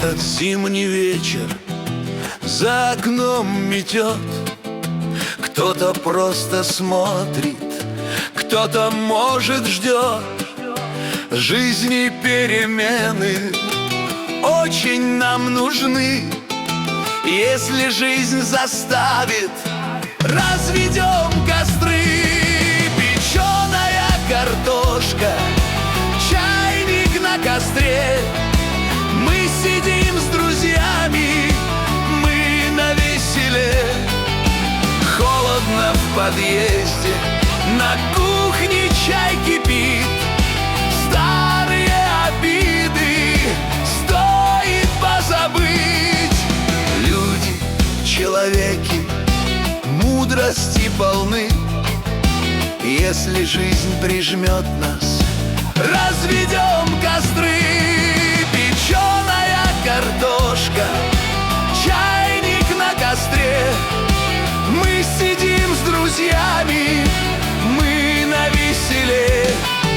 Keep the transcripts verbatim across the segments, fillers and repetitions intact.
Этот зимний вечер за окном метет. Кто-то просто смотрит, кто-то, может, ждет. Жизни перемены очень нам нужны. Если жизнь заставит, разведем костры. Печеная картошка, чайник на костре. Мы сидим с друзьями, мы навеселе. Холодно в подъезде, на кухне чай кипит. Старые обиды стоит позабыть. Люди, человеки, мудрости полны. Если жизнь прижмет нас, разведем костры. Печеная картошка, чайник на костре. Мы сидим с друзьями, мы навеселе.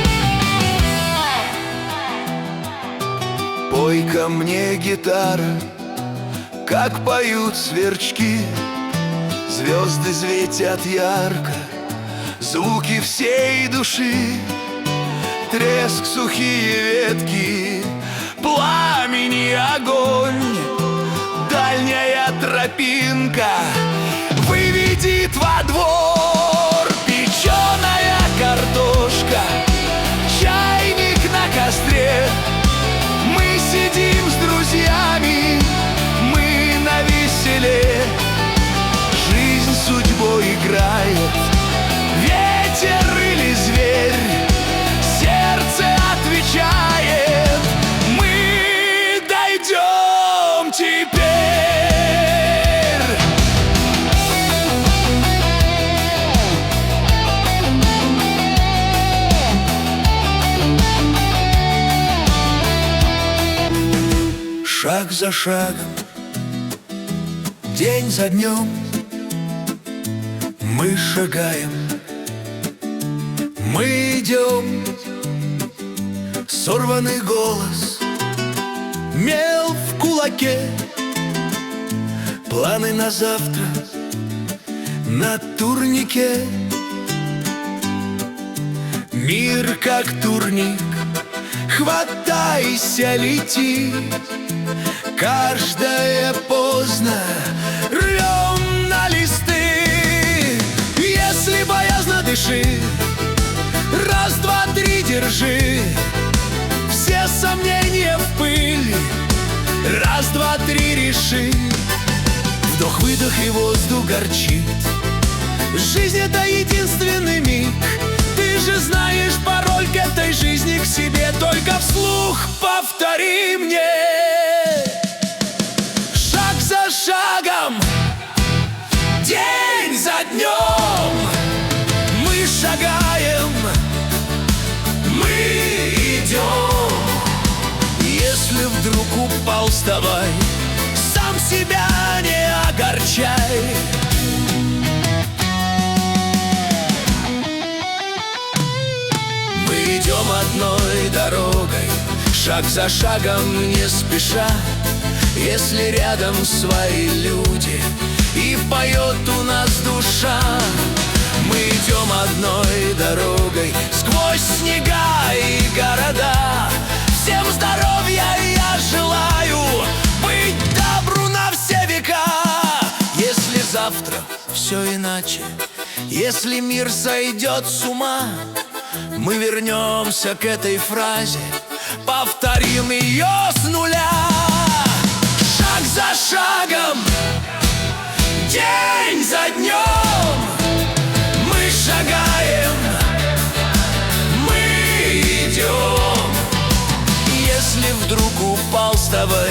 Пой-ка мне, гитара, как поют сверчки. Звезды светят ярко, звуки всей души. Треск, сухие ветки, пламени огонь. Дальняя тропинка выведет во двор. Печеная картошка, чайник на костре. Мы сидим с друзьями, мы навеселе. Жизнь судьбой играет, ветер или зверь, сердце отвечает. Мы дойдем теперь. Шаг за шагом, день за днем мы шагаем, мы идем. Сорванный голос, мел в кулаке, планы на завтра на турнике. Мир как турник, хватайся, лети. Каждое поздно рвем на листы. Если боязно, дыши, раз, два, три, держи все сомнения в пыль. Раз, два, три, реши. Вдох-выдох и воздух горчит. Жизнь — это единственный миг. Ты же знаешь пароль к этой жизни, к себе. Только вслух повтори мне. Шаг за шагом, день за днем мы шагаем, мы идем. Если вдруг упал, вставай, сам себя не огорчай. Мы идем одной дорогой, шаг за шагом, не спеша. Если рядом свои люди и поет у нас душа. Мы идем одной дорогой сквозь снега и города. Всем здоровья я желаю, быть добру на все века. Если завтра все иначе, если мир сойдет с ума, мы вернемся к этой фразе, повторим ее с нуля. Шаг за шагом, день за днем мы шагаем, мы идем. Если вдруг упал, вставай,